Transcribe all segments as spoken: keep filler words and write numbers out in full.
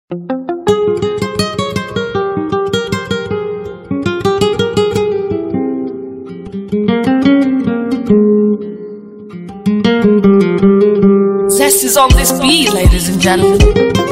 Zest is on this beat, ladies and gentlemen.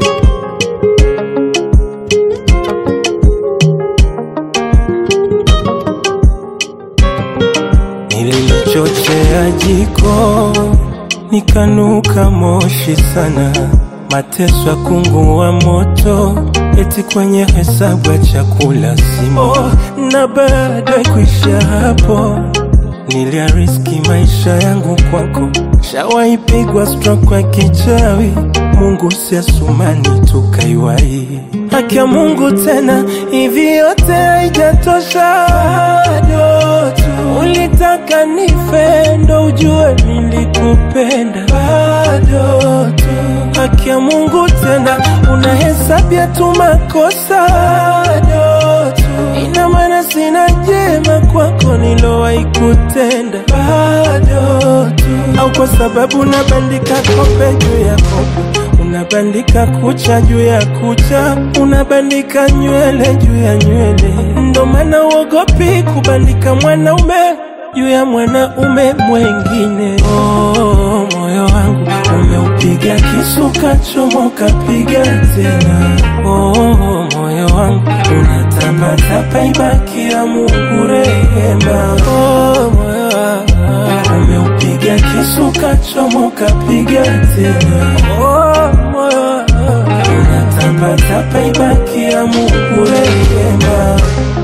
Nilichochea jiko nikanuka moshi sana, mateso ya kungu wa moto, eti kwenye hesabu ya chakula simo. Oh, na baada kuisha hapo niliariski maisha yangu kwako. Shawaipigwa stroke kwa kichawi, Mungu si Asumani tukaiwai. Haki ya Mungu tena, hivi yote haijatosha. Bado tu ulitaka nife ndo ujue nilikupenda. Bado tu haki ya Mungu tena, unahesabia tu makosa. Bado tu ina maana sina jema kwako nilowahi kutenda. Bado tu au kwa sababu unabandika kope juu ya kope, unabandika kucha juu ya kucha, unabandika nywele juu ya nywele. Ndo maana uogopi kubandika mwanaume juu ya mwanaume mwengine. Oh, moyo wangu umeupiga kisu kachomoka, piga tena. Oh, moyo wangu unatapatapa, ibaki ya Mungu rehema. Oh, moyo wangu umeupiga kisu kachomoka, piga tena. Oh, moyo wangu unatapatapa, ibaki ya Mungu rehema.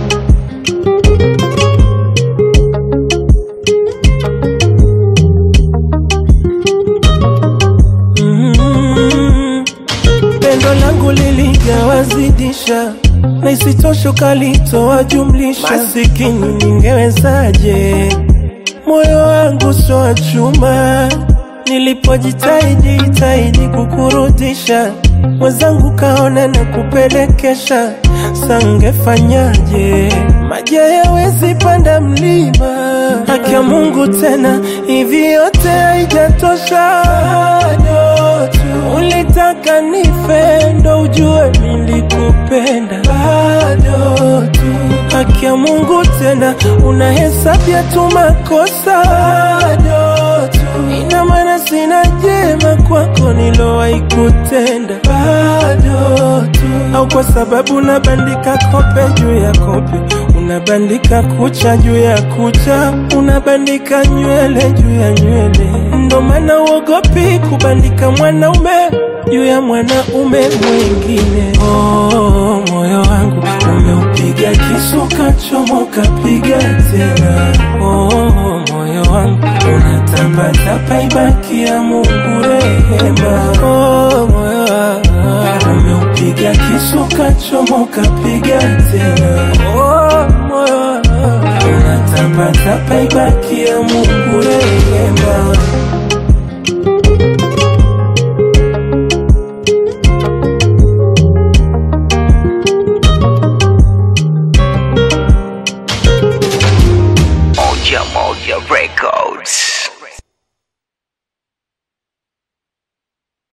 Pendo langu liligawazidisha, na isitosho kalitoa jumlisha. Masikini ningewezaje, moyo wangu soa chuma. Nilipojitahidi jitahidi kukurudisha, mwenzangu kaona na kupelekesha. Sangefanyaje, maji hayawezi panda mlima. Haki ya Mungu tena, hivi yote haijatosha. Bado tu ulitaka nife ndo ujue nilikupenda. Bado tu haki ya Mungu tena, unahesabia tu makosa. Bado tu ina maana sina jema kwako nilowahi kutenda. Bado tu au kwa sababu unabandika kope juu ya kope, unabandika kucha juu ya kucha, unabandika nywele juu ya nywele. Ndo maana uogopi kubandika mwanaume juu ya mwanaume mwingine. Oh, moyo wangu umeupiga kisu kachomoka, piga tena. Oh, moyo wangu unatapatapa, ibaki ya Mungu rehema. Oh, moyo wangu umeupiga kisu kachomoka, piga tena. Oh, moyo wangu unatapatapa, ibaki ya Mungu rehema.